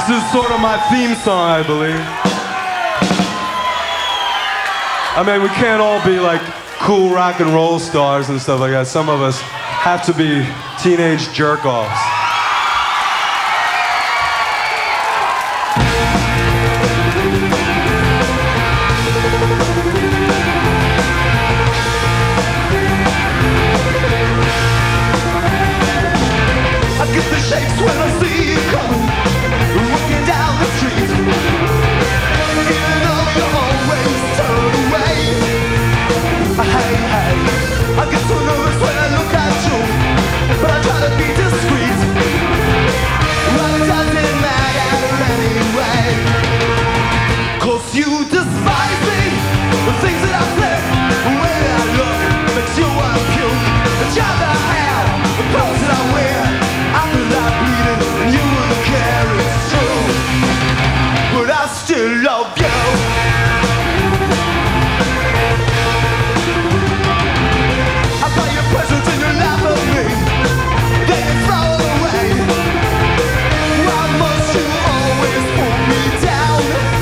This is sort of my theme song, I believe. I mean, we can't all be like cool rock and roll stars and stuff like that. Some of us have to be teenage jerk-offs. I get the shakes when I see you coming, walking down the street. Even though you always turn away. Hey, hey, I get so nervous when I look at you, but I try to be discreet. Well, it doesn't matter anyway, 'cause you despise me, the things that I say, the way that I look, makes you want to puke. The job that I have, the clothes that I wear, I feel like bleeding, and you wouldn't care, it's true. But I still love you. I buy your presents and you laugh at me, then you throw it away. Why must you always pull me down?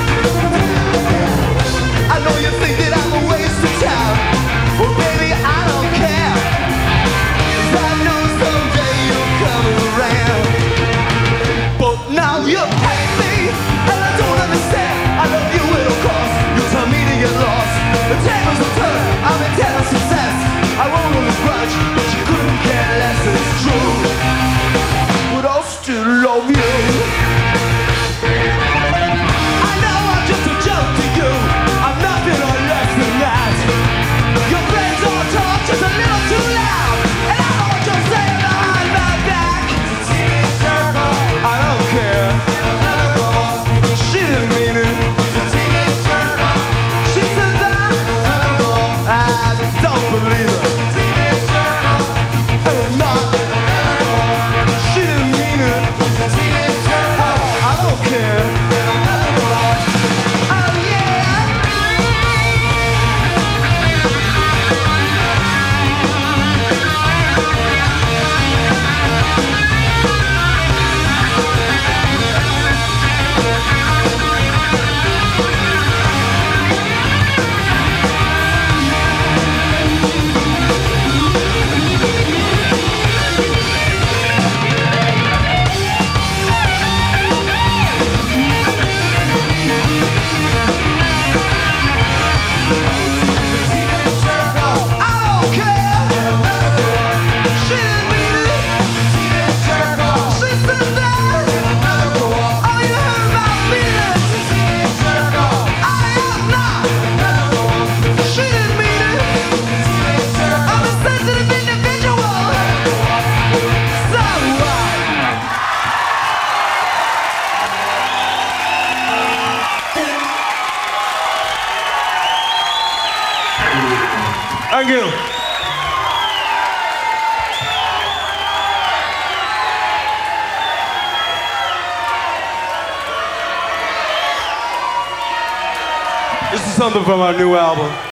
I know you think that I'm a waste of time. Well, baby, I don't care, 'cause I know someday you'll come around. But now you hate me, and I don't understand. I love you at all costs. You tell me to get lost. The tables will turn, I'm in debt of success. I won't hold a grudge, but you couldn't care less, it's true. But I'll still love you. I know I'm just a joke to you, I'm nothing or less than that. Your friends all talk just a little too loud, and I know what you're saying behind my back. I don't care. She didn't mean it. She said that. I don't believe her. I'm not. She didn't mean it. I don't care. Oh yeah. Thank you. This is something from our new album.